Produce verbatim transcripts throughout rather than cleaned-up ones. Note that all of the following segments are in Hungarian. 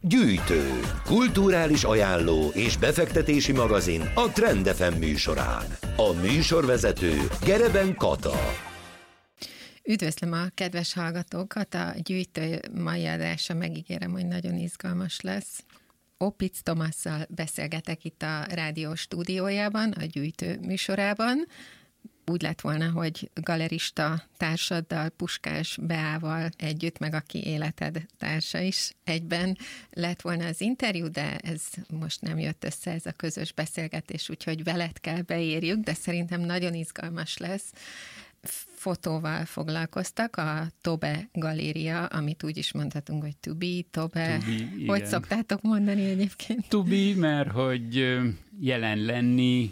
Gyűjtő, kulturális ajánló és befektetési magazin a Trend ef em műsorán. A műsorvezető Gereben Kata. Üdvözlöm a kedves hallgatókat, a Gyűjtő mai adása, megígérem, hogy nagyon izgalmas lesz. Opitz Tomasszal beszélgetek itt a rádió stúdiójában, a Gyűjtő műsorában. Úgy lett volna, hogy galerista társaddal, Puskás Beával együtt, meg aki életed társa is egyben lett volna az interjú, de ez most nem jött össze, ez a közös beszélgetés, úgyhogy veled kell beérjük, de szerintem nagyon izgalmas lesz. Fotóval foglalkoztak, a Tobe galéria, amit úgy is mondhatunk, hogy to be, Tobe. To be, hogy igen. szoktátok mondani egyébként? To be, mert hogy jelen lenni,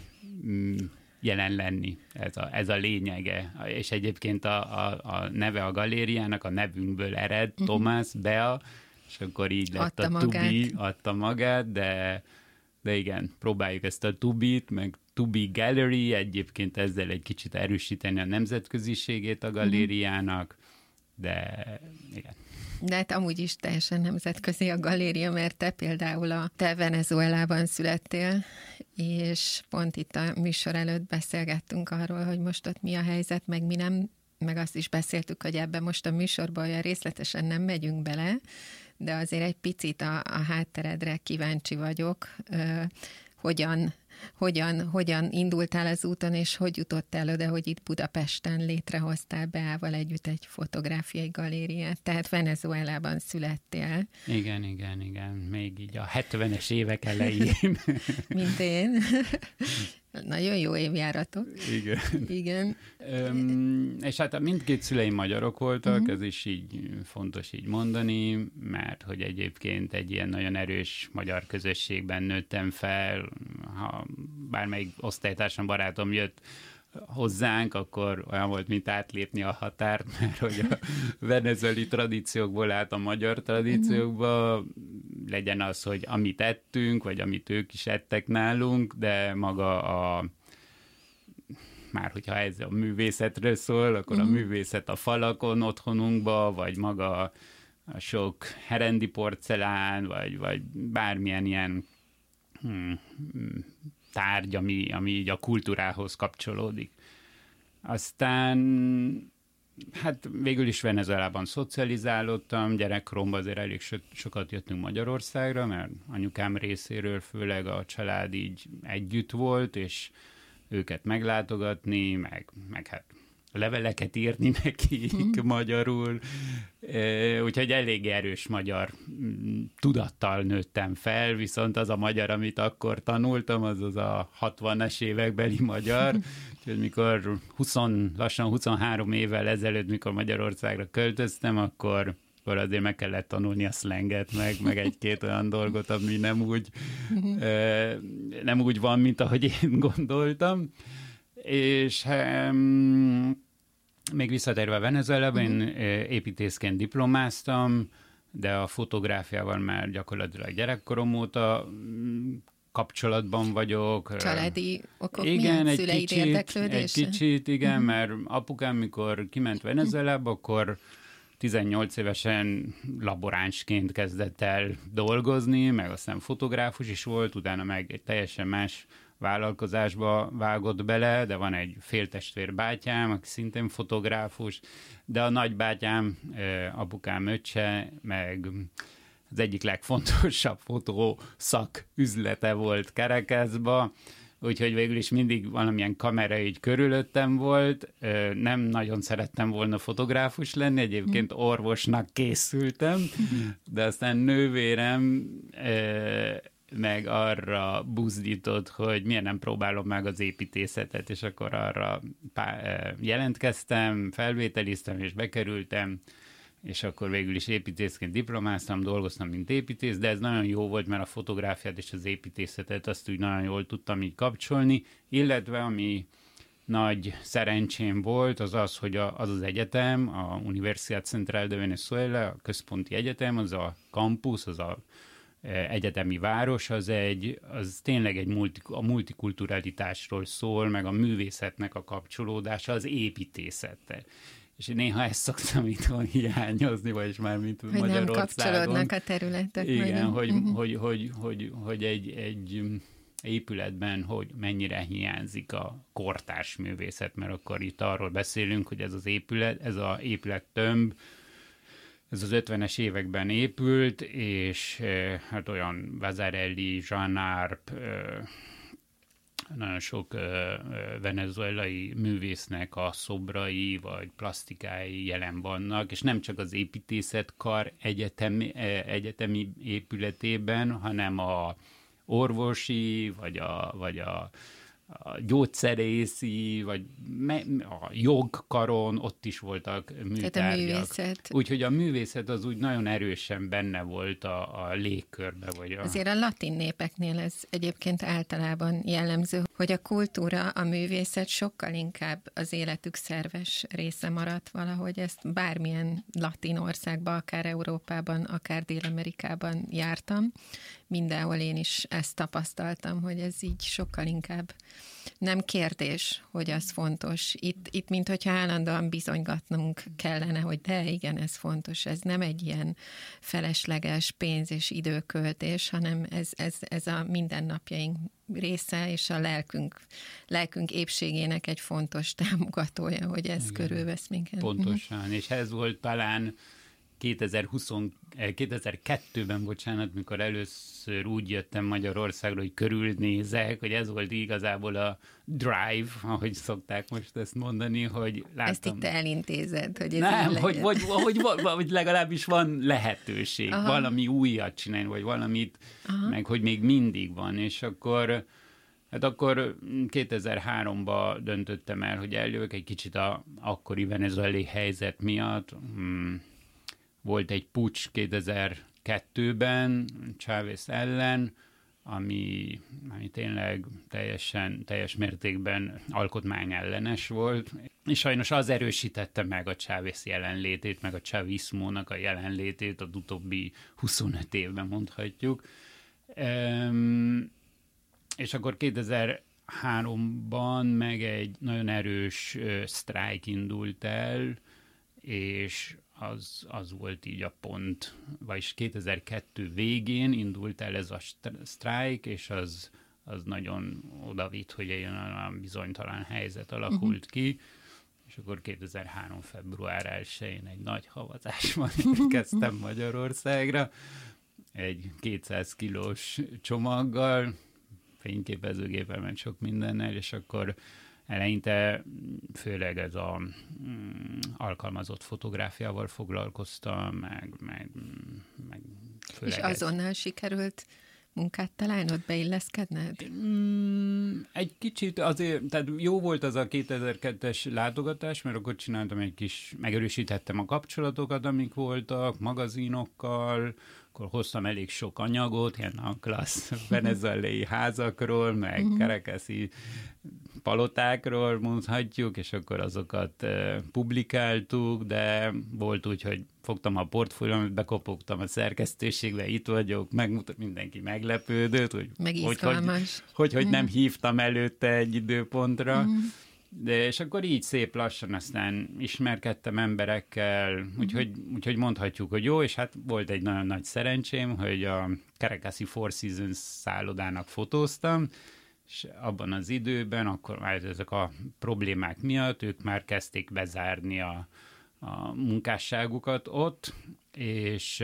jelen lenni, ez a, ez a lényege. És egyébként a, a, a neve a galériának a nevünkből ered, uh-huh. Tomás, Bea, és akkor így lett adta a magát. To be, adta magát, de, de igen, próbáljuk ezt a to be-t, meg To Be Gallery, egyébként ezzel egy kicsit erősíteni a nemzetköziségét a galériának, de igen. De hát amúgy is teljesen nemzetközi a galéria, mert te például a te Venezuelában születtél, és pont itt a műsor előtt beszélgettünk arról, hogy most ott mi a helyzet, meg mi nem, meg azt is beszéltük, hogy ebben most a műsorban olyan részletesen nem megyünk bele, de azért egy picit a, a hátteredre kíváncsi vagyok, ö, hogyan Hogyan, hogyan indultál az úton, és hogy jutottál oda, hogy itt Budapesten létrehoztál Beával együtt egy fotográfiai galériát, tehát Venezuelában születtél. Igen, igen, igen, még így a hetvenes évek elején. Mint én. Nagyon jó évjáratok. Igen. Igen. Öm, és hát mindkét szüleim magyarok voltak, uh-huh. ez is így fontos így mondani, mert hogy egyébként egy ilyen nagyon erős magyar közösségben nőttem fel, ha bármelyik osztálytársam, barátom jött hozzánk, akkor olyan volt, mint átlépni a határt, mert hogy a venezueli tradíciókból át a magyar tradíciókba, legyen az, hogy amit ettünk, vagy amit ők is ettek nálunk, de maga a már hogyha ez a művészetről szól, akkor uh-huh. a művészet a falakon otthonunkba, vagy maga a sok herendi porcelán, vagy, vagy bármilyen ilyen hmm, tárgy, ami, ami így a kultúrához kapcsolódik. Aztán hát végül is Venezuelában szocializálódtam, gyerekkoromban azért elég so, sokat jöttünk Magyarországra, mert anyukám részéről főleg a család így együtt volt, és őket meglátogatni, meg, meg hát leveleket írni nekik hmm. magyarul, úgyhogy elég erős magyar tudattal nőttem fel, viszont az a magyar, amit akkor tanultam, az az a hatvanas évekbeli magyar, úgyhogy mikor húsz, lassan huszonhárom évvel ezelőtt, mikor Magyarországra költöztem, akkor, akkor azért meg kellett tanulni a szlenget, meg, meg egy-két olyan dolgot, ami nem úgy, nem úgy van, mint ahogy én gondoltam. És um, még visszatérve Venezuelába, uh-huh. én építészként diplomáztam, de a fotográfiával már gyakorlatilag gyerekkorom óta kapcsolatban vagyok. Családi okok igen, miatt, egy szüleid kicsit, érdeklődése? Egy kicsit, igen, uh-huh. mert apukám, mikor kiment Venezuelába, akkor tizennyolc évesen laboránsként kezdett el dolgozni, meg aztán fotográfus is volt, utána meg egy teljesen más vállalkozásba vágott bele, de van egy féltestvér bátyám, aki szintén fotográfus, de a nagybátyám, apukám öccse, meg az egyik legfontosabb fotószak üzlete volt Caracasba, úgyhogy végül is mindig valamilyen kamera így körülöttem volt, nem nagyon szerettem volna fotográfus lenni, egyébként orvosnak készültem, de aztán nővérem meg arra buzdított, hogy miért nem próbálom meg az építészetet, és akkor arra pá- jelentkeztem, felvételiztem, és bekerültem, és akkor végül is építészként diplomáztam, dolgoztam, mint építész, de ez nagyon jó volt, mert a fotográfiát és az építészetet azt úgy nagyon jól tudtam így kapcsolni, illetve ami nagy szerencsém volt, az az, hogy a, az az egyetem, a Universidad Central de Venezuela, a központi egyetem, az a campus, az a egyetemi város, az, egy, az tényleg egy multi, a multikulturalitásról szól, meg a művészetnek a kapcsolódása az építészettel. és néha ezt szoktam itthon hiányozni, vagyis már mint hogy Magyarországon. Hogy nem kapcsolódnak a területek. Igen, nagyon. hogy, Uh-huh. hogy, hogy, hogy, hogy egy, egy épületben, hogy mennyire hiányzik a kortárs művészet, mert akkor itt arról beszélünk, hogy ez az épület, ez az épülettömb, ez az ötvenes években épült, és hát olyan Vasarely, Jean Arp, nagyon sok venezuelai művésznek a szobrai vagy plastikái jelen vannak, és nem csak az építészetkar egyetemi, egyetemi épületében, hanem a orvosi, vagy a, vagy a, a gyógyszerészi, vagy me, a jogkaron, ott is voltak műtárgyak. Tehát a művészet. Úgyhogy a művészet az úgy nagyon erősen benne volt a, a légkörbe. Vagy a... Azért a latin népeknél ez egyébként általában jellemző, hogy a kultúra, a művészet sokkal inkább az életük szerves része maradt valahogy. Ezt bármilyen latin országban, akár Európában, akár Dél-Amerikában jártam. Mindenhol én is ezt tapasztaltam, hogy ez így sokkal inkább nem kérdés, hogy az fontos. Itt, itt mint hogyha állandóan bizonygatnunk kellene, hogy de igen, ez fontos. Ez nem egy ilyen felesleges pénz- és időköltés, hanem ez, ez, ez a mindennapjaink része, és a lelkünk, lelkünk épségének egy fontos támogatója, hogy ez igen. körülvesz minket. Pontosan, és ez volt talán kétezer-húsz, kétezer-kettőben, bocsánat, mikor először úgy jöttem Magyarországra, hogy körülnézek, hogy ez volt igazából a drive, ahogy szokták most ezt mondani, hogy láttam... Ezt itt elintézed, hogy ez Nem, hogy, vagy, hogy, hogy legalábbis van lehetőség, aha. valami újat csinálni, vagy valamit, aha. meg hogy még mindig van, és akkor... Hát akkor kétezer-háromban döntöttem el, hogy eljövök egy kicsit a akkori venezuelai helyzet miatt. Hmm. Volt egy puccs kétezer-kettőben Chávez ellen, ami, ami tényleg teljesen, teljes mértékben alkotmányellenes volt, és sajnos az erősítette meg a Chávez jelenlétét, meg a chavismónak a jelenlétét az utóbbi huszonöt évben mondhatjuk. Um, és akkor kétezer-háromban meg egy nagyon erős uh, sztrájk indult el, és az, az volt így a pont, vagyis kétezer-kettő végén indult el ez a sztrájk, és az, az nagyon odavitt, hogy egy olyan bizonytalan helyzet alakult uh-huh. ki, és akkor kétezer-három február elsején egy nagy havazásban érkeztem Magyarországra, egy kétszáz kilós csomaggal, fényképezőgéppel, meg sok mindennel, és akkor eleinte főleg ez a mm, alkalmazott fotográfiával foglalkoztam, meg, meg, meg főleg... És azonnal ez... sikerült munkát találnod, beilleszkedned? Mm, egy kicsit azért, tehát jó volt az a kétezer-kettes látogatás, mert akkor csináltam egy kis, megerősítettem a kapcsolatokat, amik voltak, magazinokkal, akkor hoztam elég sok anyagot, ilyen a klassz venezuelai házakról, meg kerekeszi palotákról mondhatjuk, és akkor azokat uh, publikáltuk, de volt úgy, hogy fogtam a portfóliómat, bekopogtam a szerkesztőségbe, itt vagyok, megmutat, mindenki meglepődött, hogy hogy, hogy, hogy, hogy mm. nem hívtam előtte egy időpontra, mm. de és akkor így szép lassan aztán ismerkedtem emberekkel, mm. úgyhogy, úgyhogy mondhatjuk, hogy jó, és hát volt egy nagyon nagy szerencsém, hogy a Caracasi Four Seasons szállodának fotóztam, és abban az időben, akkor már ezek a problémák miatt ők már kezdték bezárni a, a munkásságukat ott, és,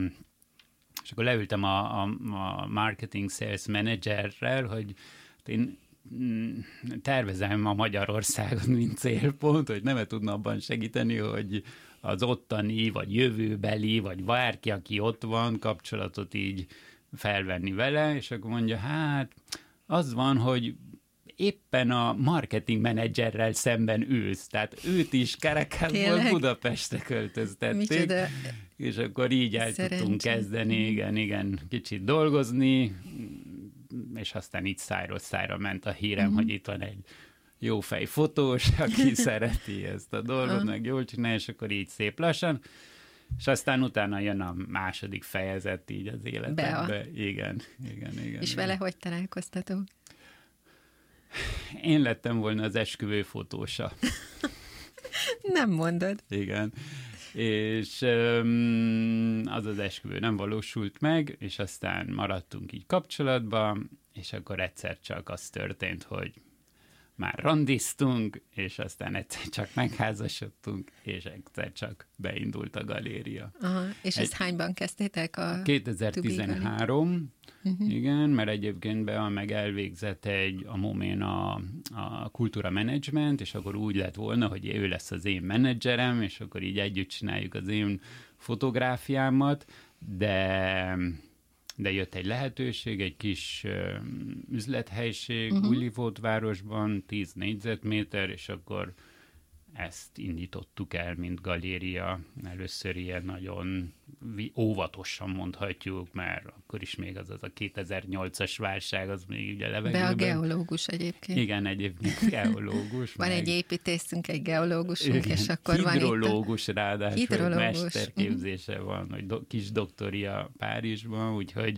és akkor leültem a, a, a marketing sales managerrel, hogy én tervezem a Magyarországot, mint célpont, hogy nem tudna abban segíteni, hogy az ottani, vagy jövőbeli, vagy bárki, aki ott van, kapcsolatot így felvenni vele, és akkor mondja, hát az van, hogy éppen a marketing menedzserrel szemben ülsz, tehát őt is Caracasból Budapestre költöztették, micsoda, és akkor így el szerencsé. Tudtunk kezdeni, igen, igen, kicsit dolgozni, és aztán így szájról szájra ment a hírem, uh-huh. hogy itt van egy jó fej fotós, aki szereti ezt a dolgot, uh-huh. meg jól csinálja, és akkor így szép lassan, és aztán utána jön a második fejezet így az életembe. Igen, igen, igen. És igen. vele hogy találkoztatok? Én lettem volna az esküvő fotósa. Nem mondod. Igen. És az az esküvő nem valósult meg, és aztán maradtunk így kapcsolatban, és akkor egyszer csak az történt, hogy már randiztunk, és aztán egyszer csak megházasodtunk, és egyszer csak beindult a galéria. Aha, és ezt Egy, hányban kezdtétek a kétezer-tizenhárom, uh-huh. igen, mert egyébként Bea meg elvégzett egy, a Momén a, a kultúra menedzsment, és akkor úgy lett volna, hogy ő lesz az én menedzserem, és akkor így együtt csináljuk az én fotográfiámat, de... de jött egy lehetőség, egy kis uh, üzlethelység uh-huh. Újlipótvárosban, tíz négyzetméter, és akkor ezt indítottuk el, mint galéria. Először ilyen nagyon óvatosan mondhatjuk, mert akkor is még az, az a kétezer-nyolcas válság, az még ugye levegőben. Be a geológus egyébként. Igen, egyébként geológus. Van meg... egy építészünk, egy geológusunk, és akkor van itt... Hidrológus ráadásul, hidrológus. mesterképzése uh-huh. van, hogy do, kis doktoria Párizsban, úgyhogy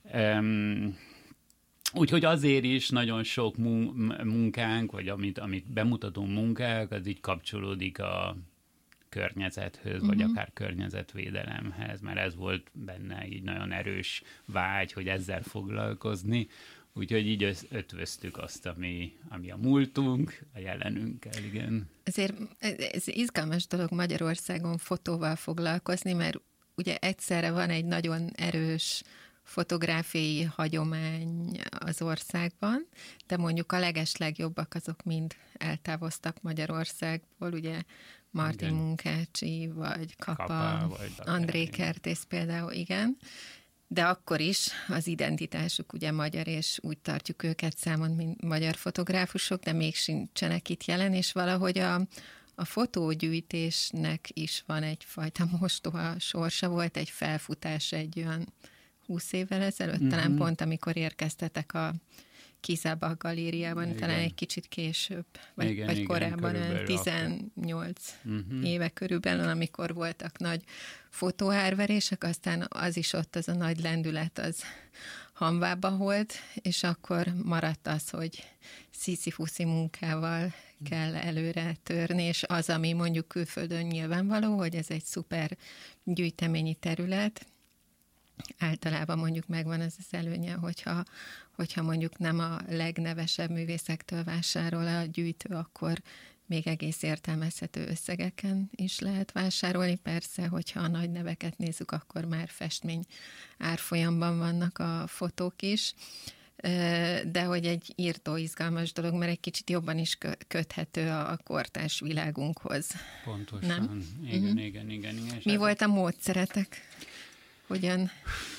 um, úgyhogy azért is nagyon sok munkánk, vagy amit, amit bemutatunk munkák, az így kapcsolódik a környezethöz, uh-huh. vagy akár környezetvédelemhez, mert ez volt benne így nagyon erős vágy, hogy ezzel foglalkozni. Úgyhogy így ötvöztük azt, ami, ami a múltunk, a jelenünkkel, igen. Ezért ez izgalmas dolog Magyarországon fotóval foglalkozni, mert ugye egyszerre van egy nagyon erős fotográfiai hagyomány az országban, de mondjuk a legeslegjobbak azok mind eltávoztak Magyarországból, ugye Martin igen. Munkácsi, vagy Kapa, Kapa vagy André Kertész például, igen. De akkor is az identitásuk ugye magyar, és úgy tartjuk őket számon, mint magyar fotográfusok, de még sincsenek itt jelen, és valahogy a, a fotógyűjtésnek is van egyfajta mostoha sorsa, volt egy felfutás egy olyan húsz évvel ezelőtt, mm-hmm. talán pont amikor érkeztetek a Kizába galériában, igen. talán egy kicsit később, vagy, igen, vagy igen, korábban, olyan tizennyolc uh-huh. éve körülbelül, amikor voltak nagy fotóárverések, aztán az is ott, az a nagy lendület, az hamvába volt, és akkor maradt az, hogy sziszifuszi munkával kell előre törni, és az, ami mondjuk külföldön nyilvánvaló, hogy ez egy szuper gyűjteményi terület, általában mondjuk megvan ez az előnye, hogyha, hogyha mondjuk nem a legnevesebb művészektől vásárol a gyűjtő, akkor még egész értelmezhető összegeken is lehet vásárolni. Persze, hogyha a nagy neveket nézzük, akkor már festmény árfolyamban vannak a fotók is, de hogy egy írtó izgalmas dolog, mert egy kicsit jobban is köthető a kortárs világunkhoz. Pontosan. Nem? Igen, uh-huh. igen, igen, igen. Mi volt a módszeretek? Hogyan?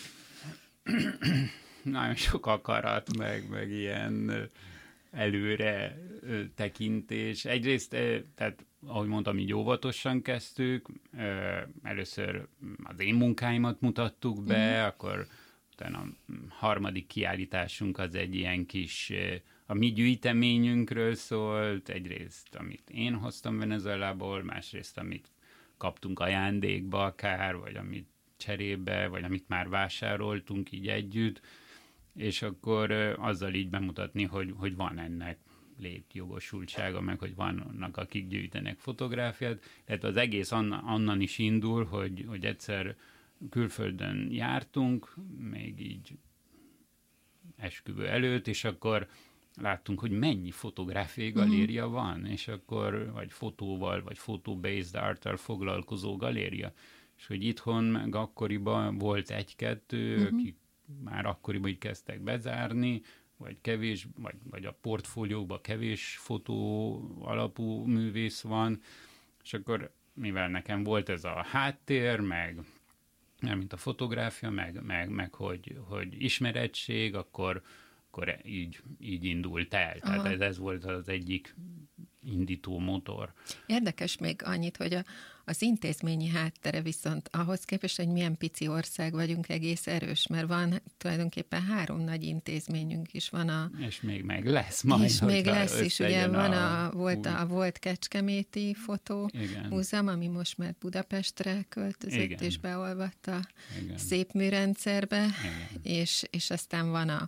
Nagyon sok akarat, meg, meg ilyen előre tekintés. Egyrészt, tehát ahogy mondtam, így óvatosan kezdtük. Először az én munkáimat mutattuk be, mm. akkor utána a harmadik kiállításunk az egy ilyen kis, a mi gyűjteményünkről szólt. Egyrészt, amit én hoztam Venezuelából, másrészt, amit kaptunk ajándékba akár, vagy amit cserébe, vagy amit már vásároltunk így együtt, és akkor azzal így bemutatni, hogy, hogy van ennek létjogosultsága, meg hogy vannak, akik gyűjtenek fotográfiát. Tehát az egész anna, onnan is indul, hogy, hogy egyszer külföldön jártunk, még így esküvő előtt, és akkor láttunk, hogy mennyi fotográfiai galéria mm. van, és akkor vagy fotóval, vagy photo-based art-tal foglalkozó galéria. És hogy itthon meg akkoriban volt egy-kettő, uh-huh. akik már akkoriban így kezdtek bezárni, vagy kevés, vagy, vagy a portfóliókban kevés fotó alapú művész van, és akkor mivel nekem volt ez a háttér, meg mint a fotográfia, meg, meg, meg hogy, hogy ismerettség, akkor, akkor így, így indult el. Aha. Tehát ez, ez volt az egyik indító motor. Érdekes még annyit, hogy a, az intézményi háttere viszont ahhoz képest, hogy milyen pici ország vagyunk, egész erős, mert van tulajdonképpen három nagy intézményünk is. Van a, és még meg lesz majd. És még lesz is, ugye van a, a, volt a, a volt Kecskeméti Fotómúzeum, ami most már Budapestre költözött, igen. és beolvadt a Igen. szép műrendszerbe, és, és aztán van a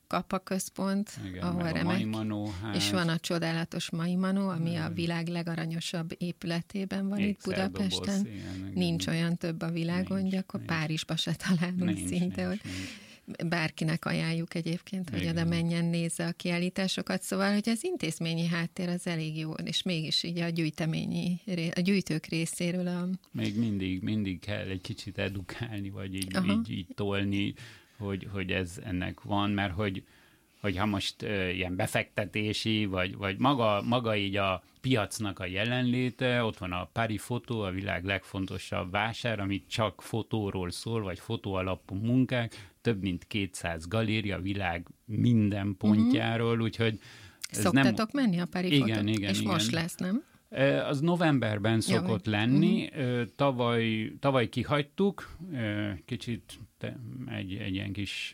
Kapa központ, igen, ahol meg remek, a Mai Manóház. És van a csodálatos Mai Manó, ami a világ legaranyosabb épületében van itt Budapesten. Doboz, igen, igen. Nincs olyan több a világon, Nincs, gyakor nincs. Párizsba se találunk Nincs, szinte. nincs, hogy nincs. Bárkinek ajánljuk egyébként, hogy Igen. oda menjen, nézze a kiállításokat. Szóval, hogy az intézményi háttér az elég jó, és mégis így a gyűjteményi, a gyűjtők részéről a... Még mindig, mindig kell egy kicsit edukálni, vagy így, így, így tolni, hogy, hogy ez ennek van, mert hogy hogyha most uh, ilyen befektetési, vagy, vagy maga, maga így a piacnak a jelenléte, ott van a Paris Photo, a világ legfontosabb vásár, amit csak fotóról szól, vagy fotó alapú munkák, több mint kétszáz galéria a világ minden pontjáról, uh-huh. úgyhogy... Szoktatok nem... menni a Paris igen, Photót? igen, És igen. most lesz, nem? Az novemberben szokott Jaj. lenni, Uh-huh. tavaly, tavaly kihagytuk, kicsit egy, egy ilyen kis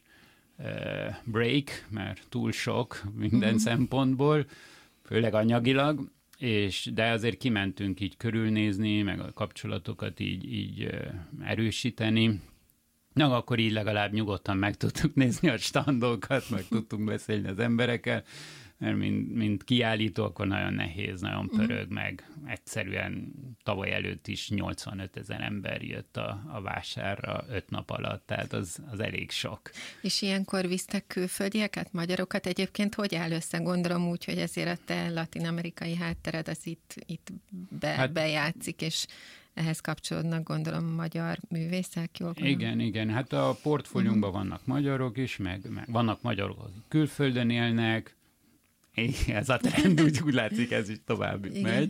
break, mert túl sok minden uh-huh. szempontból, főleg anyagilag, és, de azért kimentünk így körülnézni, meg a kapcsolatokat így, így erősíteni. Na, akkor így legalább nyugodtan meg tudtuk nézni a standokat, meg tudtunk beszélni az emberekkel, mert mint, mint kiállító, akkor nagyon nehéz, nagyon pörög, mm. meg egyszerűen tavaly előtt is nyolcvanöt ezer ember jött a, a vásárra öt nap alatt, tehát az, az elég sok. És ilyenkor visztek külföldieket, magyarokat? Egyébként hogy áll össze? Gondolom úgy, hogy ezért a te latin-amerikai háttered az itt, itt be, hát, bejátszik, és ehhez kapcsolódnak, gondolom, magyar művészek, jól gondolom? Igen, igen. Hát a portfóliónkban uh-huh. vannak magyarok is, meg, meg vannak magyarok, akik külföldön élnek. Igen, ez a trend, úgy, úgy látszik, ez is tovább igen. megy.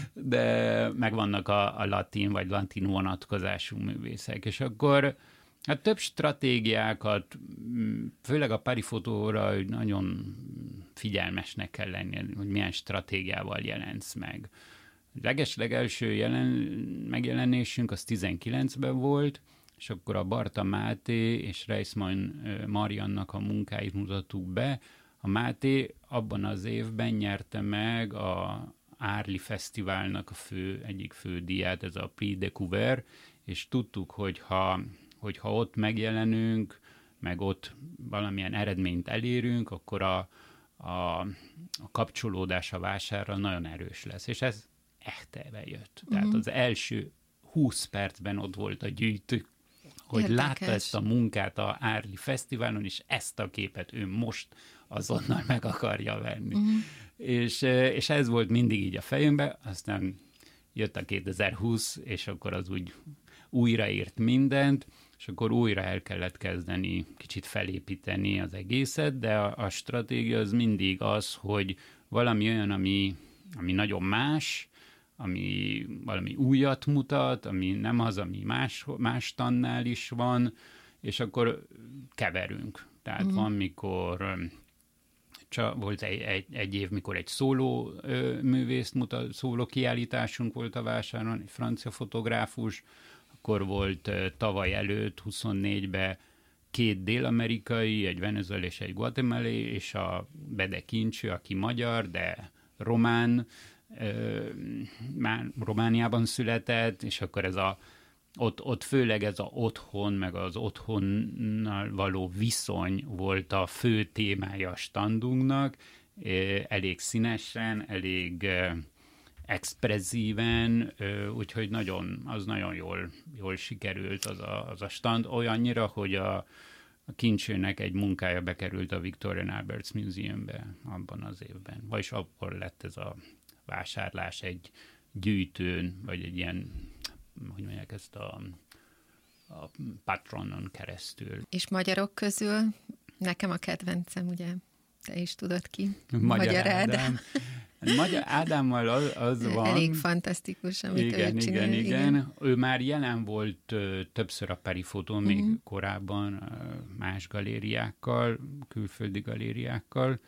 De meg vannak a, a latin vagy latin vonatkozású művészek. És akkor hát több stratégiákat, főleg a Paris Photóra nagyon figyelmesnek kell lenni, hogy milyen stratégiával jelensz meg. A leges-legelső jelen, megjelenésünk az tizenkilencben volt, és akkor a Barta Máté és Reisman Mariannak a munkáit mutattuk be. A Máté abban az évben nyerte meg a Árli Fesztiválnak a fő, egyik fő díját, ez a Prix Découvert, és tudtuk, hogy ha, hogyha ott megjelenünk, meg ott valamilyen eredményt elérünk, akkor a, a, a kapcsolódás a vásárra nagyon erős lesz. És ez ehtebe jött. Tehát uh-huh. az első húsz percben ott volt a gyűjtő, hogy Érdekes. Látta ezt a munkát a Árli Fesztiválon, és ezt a képet ő most azonnal meg akarja venni. Uh-huh. És, és ez volt mindig így a fejünkben, aztán jött a kétezer-húsz, és akkor az úgy újraírt mindent, és akkor újra el kellett kezdeni kicsit felépíteni az egészet, de a, a stratégia az mindig az, hogy valami olyan, ami, ami nagyon más, ami valami újat mutat, ami nem az, ami más, más tannál is van, és akkor keverünk. Tehát uh-huh. van, mikor csak volt egy, egy, egy év, mikor egy szóló ö, művészt mutat, szóló kiállításunk volt a vásáron, egy francia fotográfus, akkor volt ö, tavaly előtt, huszonnégyben két dél-amerikai, egy venezuelai és egy guatemalai, és a Bede Kincső, aki magyar, de román, ö, már Romániában született, és akkor ez a Ott, ott főleg ez a otthon, meg az otthonnal való viszony volt a fő témája a standunknak, elég színesen, elég expresszíven, úgyhogy nagyon, az nagyon jól, jól sikerült az a, az a stand, olyannyira, hogy a, a Kincsőnek egy munkája bekerült a Victorian Alberts Museumbe abban az évben. Vagyis akkor lett ez a vásárlás egy gyűjtőn, vagy egy ilyen, hogy mondják ezt a, a patronon keresztül. És magyarok közül nekem a kedvencem, ugye, te is tudod ki, Magyar, Magyar Ádám. Ádám. Magyar Ádámmal az, az van. Elég fantasztikus, amit igen, ő csinál. Igen, igen, igen. Ő már jelen volt uh, többször a Paris Photon, uh-huh. még korábban uh, más galériákkal, külföldi galériákkal.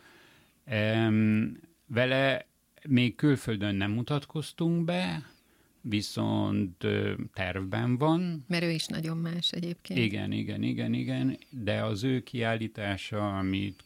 Um, vele még külföldön nem mutatkoztunk be, viszont tervben van. Mert ő is nagyon más egyébként. Igen, igen, igen, igen, de az ő kiállítása, amit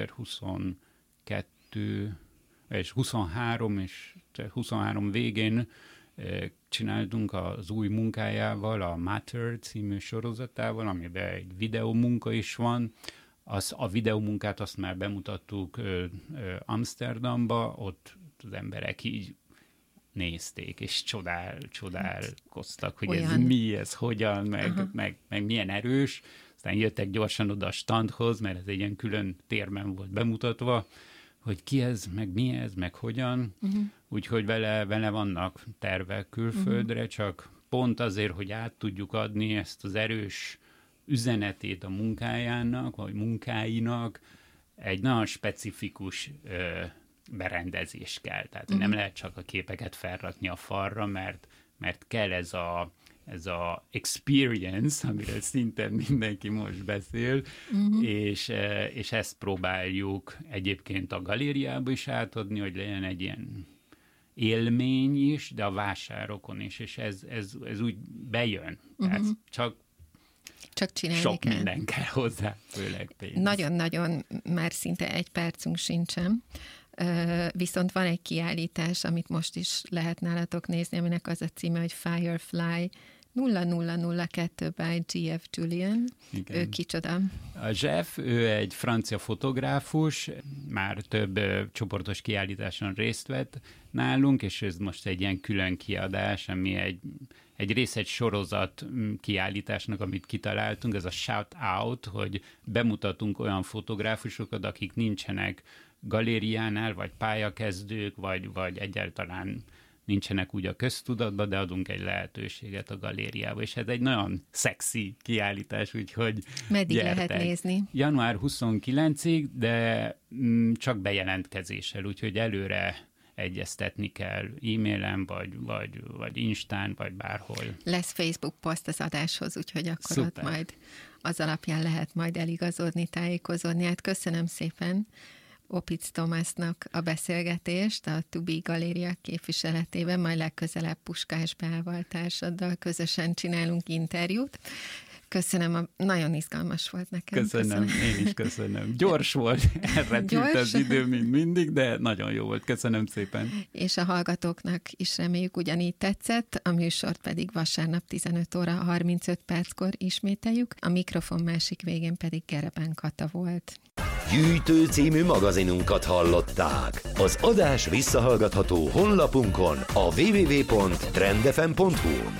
kétezer-huszonkettő és huszonhárom és huszonhárom végén csináltunk az új munkájával, a Matter című sorozatával, amiben egy videómunka is van, Az, a videómunkát azt már bemutattuk ö, ö, Amsterdamba, ott az emberek így nézték, és csodál, csodálkoztak, hogy Olyan. ez mi, ez hogyan, meg, meg, meg milyen erős. Aztán jöttek gyorsan oda a standhoz, mert ez egy ilyen külön térben volt bemutatva, hogy ki ez, meg mi ez, meg hogyan. Uh-huh. Úgyhogy vele, vele vannak tervek külföldre, uh-huh. csak pont azért, hogy át tudjuk adni ezt az erős üzenetét a munkájának, vagy munkáinak, egy nagyon specifikus ö, berendezés kell. Tehát uh-huh. nem lehet csak a képeket felrakni a falra, mert, mert kell ez a, ez a experience, amiről szinte mindenki most beszél, uh-huh. és, és ezt próbáljuk egyébként a galériába is átadni, hogy legyen egy ilyen élmény is, de a vásárokon is, és ez, ez, ez úgy bejön. Uh-huh. Tehát csak Csak csinálni Sok kell. minden kell hozzá, főleg pénz. Nagyon-nagyon, már szinte egy percünk sincsen. Viszont van egy kiállítás, amit most is lehet nálatok nézni, aminek az a címe, hogy Firefly nulla nulla nulla kettő by gé ef Julian. Igen. Ő kicsoda? A Jeff, ő egy francia fotográfus, már több ö, csoportos kiállításon részt vett nálunk, és ez most egy ilyen külön kiadás, ami egy, egy rész egy sorozat kiállításnak, amit kitaláltunk, ez a Shout Out, hogy bemutatunk olyan fotográfusokat, akik nincsenek galériánál, vagy pályakezdők, vagy, vagy egyáltalán nincsenek úgy a köztudatban, de adunk egy lehetőséget a galériába, és ez egy nagyon szexi kiállítás, úgyhogy meddig gyertek. Lehet nézni? január huszonkilencedikéig, de mm, csak bejelentkezéssel, úgyhogy előre egyeztetni kell e-mailen, vagy, vagy, vagy Instán, vagy bárhol. Lesz Facebook poszt az adáshoz, úgyhogy akkor Szuper. Ott majd az alapján lehet majd eligazodni, tájékozódni. Hát köszönöm szépen Opitz Tomásnak a beszélgetést a To Be Galéria képviseletében, majd legközelebb Puskás Beával társaddal közösen csinálunk interjút. Köszönöm, a, nagyon izgalmas volt nekem. Köszönöm, köszönöm. Én is köszönöm. Gyors volt, elrepült az idő, mint mindig, de nagyon jó volt. Köszönöm szépen. És a hallgatóknak is reméljük ugyanígy tetszett, a műsort pedig vasárnap tizenöt óra harmincöt perckor ismételjük, a mikrofon másik végén pedig Gereben Kata volt. Gyűjtő című magazinunkat hallották. Az adás visszahallgatható honlapunkon a double-u double-u double-u pont trend f m pont h u.